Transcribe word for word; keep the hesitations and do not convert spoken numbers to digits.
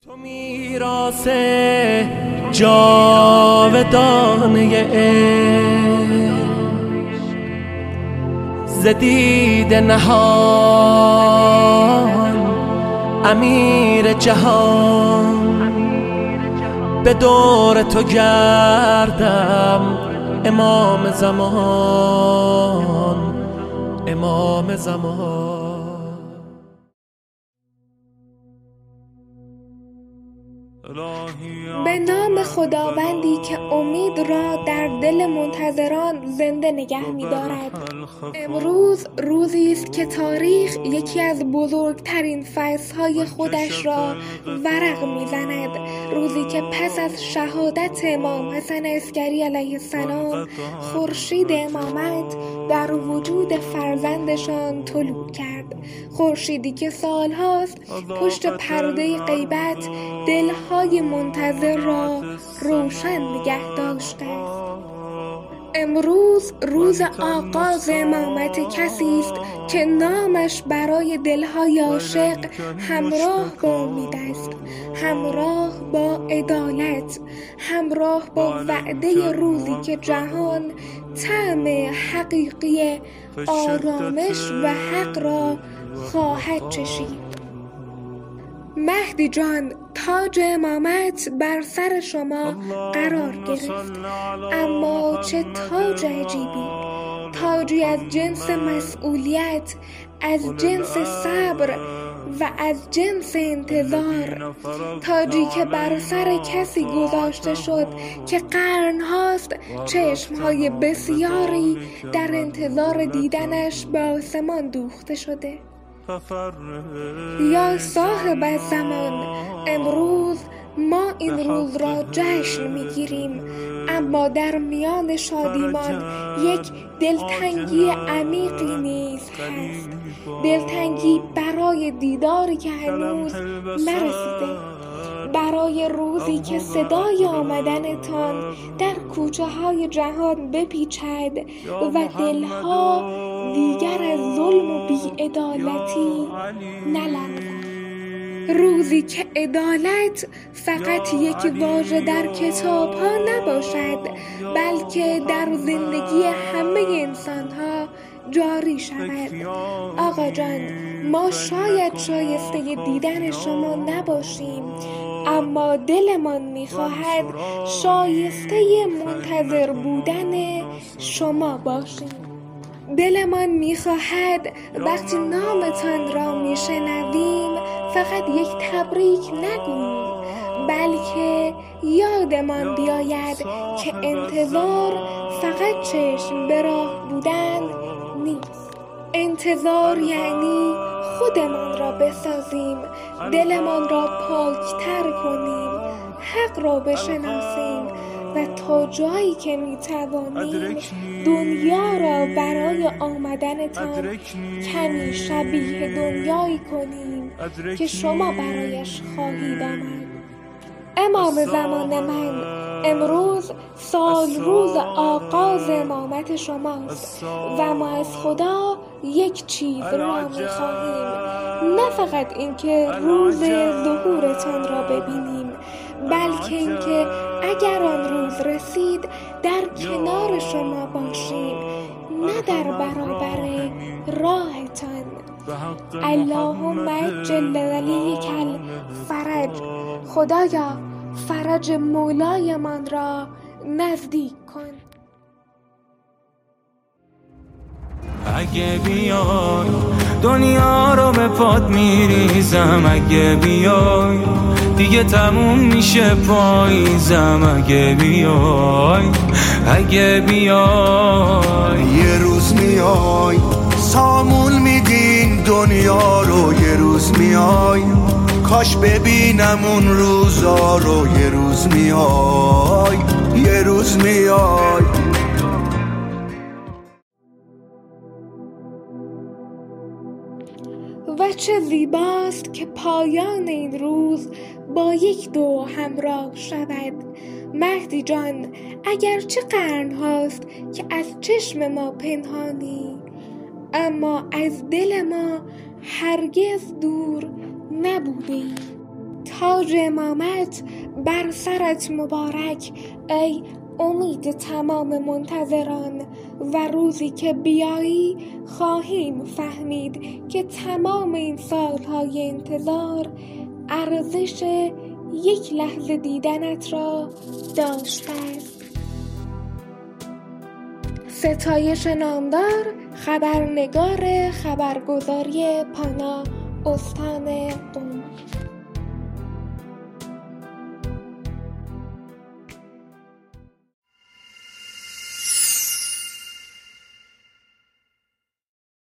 تو میراث جاودانه عشق ز دیده نهان امیر جهان به دور تو گردم امام زمان امام زمان. به نام خداوندی که امید را در دل منتظران زنده نگه می‌دارد. امروز روزی است که تاریخ یکی از بزرگترین فصل‌های خودش را ورق می‌زند. روزی که پس از شهادت امام حسن عسکری علیه السلام خورشید امامت در وجود فرزندشان طلوع کرد. خورشیدی که سالهاست پشت پرده غیبت دلهای منتظر را روشن نگه داشته است. امروز روز آغاز امامت کسی است که نامش برای دلهای عاشق همراه با امید است، همراه با عدالت، همراه با وعده روزی که جهان طعم حقیقی آرامش و حق را خواهد چشید. مهدی جان، تاج امامت بر سر شما قرار گرفت، اما چه تاج عجیبی، تاجی از جنس مسئولیت، از جنس صبر و از جنس انتظار، تاجی که بر سر کسی گذاشته شد که قرنهاست چشمهای بسیاری در انتظار دیدنش به آسمان دوخته شده. یا صاحب الزمان، امروز ما این روز را جشن میگیریم، اما در میان شادیمان یک دلتنگی عمیقی نیز هست، دلتنگی برای دیداری که هنوز نرسیده، برای روزی که صدای آمدنتان در کوچه های جهان بپیچد و دلها دیگر از ظلم و بی‌عدالتی نلرزند. روزی که عدالت فقط یک واژه در کتاب ها نباشد، بلکه در زندگی همه انسان ها جاری شود. آقا جان، ما شاید شایسته دیدن شما نباشیم، اما دلمان میخواهد شایسته منتظر بودن شما باشیم. دلمان میخواهد وقتی نامتان را میشنویم فقط یک تبریک نگوییم، بلکه یادمان بیاید که انتظار فقط چشم به راه بودن نیست. انتظار یعنی خودمان را بسازیم، دلمان را پاکتر کنیم، حق را بشناسیم و تا جایی که میتوانیم دنیا را برای آمدنتان کمی شبیه دنیایی کنیم که شما برایش خواهید آمد. امام زمان من، امروز سال روز آغاز امامت شماست و ما از خدا یک چیز را می‌خواهیم، نه فقط اینکه روز ظهورتان را ببینیم، بلکه اینکه اگر آن روز رسید در کنار شما باشیم، نه در برابر راهتان. اللهم عجل ولیک الفرج، خدایا فرج مولایمان را نزدیک کن. اگه بیای دنیا رو به پات میریزم، اگه بیای دیگه تموم میشه پاییزم، اگه بیای اگه بیای یه روز میای سامون میدین دنیا رو، یه روز میای کاش ببینم اون روزا رو، یه روز میای یه روز میای. و چه زیباست که پایان این روز با یک دو همراه شود. مهدی جان، اگر چه قرن هاست که از چشم ما پنهانی، اما از دل ما هرگز دور نبودی. تاج امامت بر سرت مبارک ای امید تمام منتظران. و روزی که بیایی خواهیم فهمید که تمام این سالهای انتظار ارزش یک لحظه دیدنت را داشته است. ستایش نامدار، خبرنگار خبرگزاری پانا، استان قم.